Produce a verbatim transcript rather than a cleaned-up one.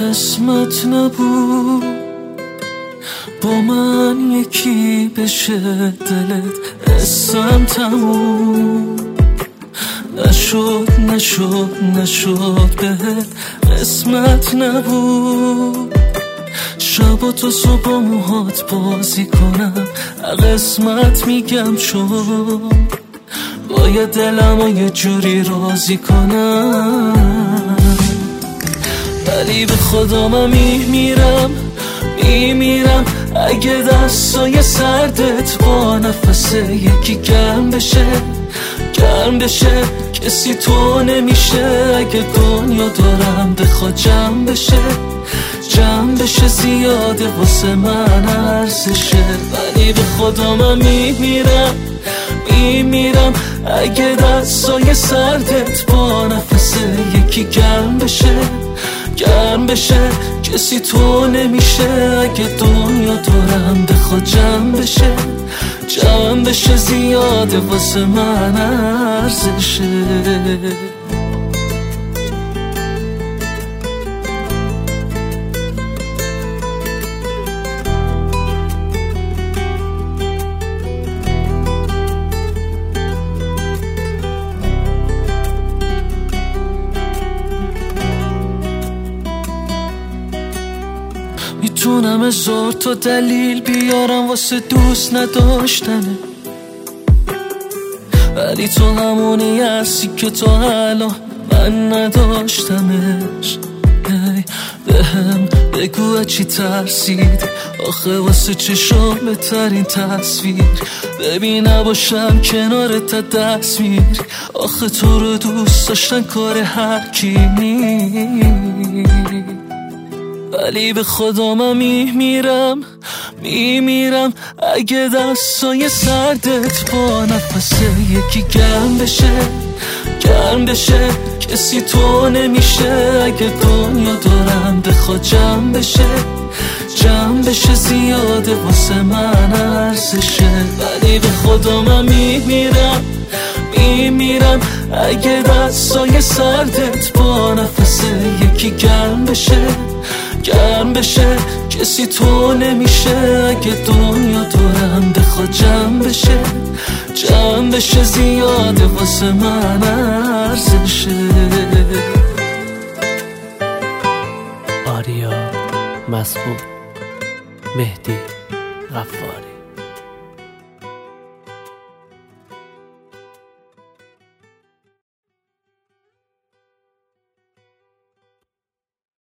قسمت نبود با من یکی بشه دلت، اسم تموم نشد نشد نشد بهت قسمت نبود. شب و تو صبح موهات بازی کنم قسمت میگم چون باید دلم رو یه جوری راضی کنم، ولی به خدا من میمیرم میمیرم اگه دستای سردت با نفس یکی گرم بشه گرم بشه. کسی تو نمیشه اگه دنیا دارم بخواد جمع بشه جمع بشه، زیاده واسه من ارزشه. ولی به خدا من میمیرم میمیرم اگه دستای سردت با نفس یکی گرم بشه گرم بشه. کسی تو نمیشه اگه دنیا دارم بخواد جمع بشه جمع بشه، زیاده واسه من ارزشه. میتونم هزار تا دلیل بیارم واسه دوست نداشتنه، ولی تو همونی هستی که تا الان من نداشتمش. به هم بگو چی ترسید آخه واسه چشام ترین تصویر، ببین نباشم کنارت تا دست میری آخه تو رو دوست داشتن کار هر کی نیست. ولی به خدا من میمیرم میمیرم اگه دستای سردت با نفس یکی گرم بشه گرم بشه. کسی تو نمیشه اگه دنیا دارم بخواد جمع بشه جمع بشه، زیاده واسه من ارزشه. ولی به خدا من میمیرم میمیرم اگه دستای سردت با نفس یکی گرم بشه گرم بشه. کسی تو نمیشه اگه دنیا دارم بخواد جمع بشه جمع بشه، زیاده واسه من ارزشه. آریا مسعود، مهدی غفاری.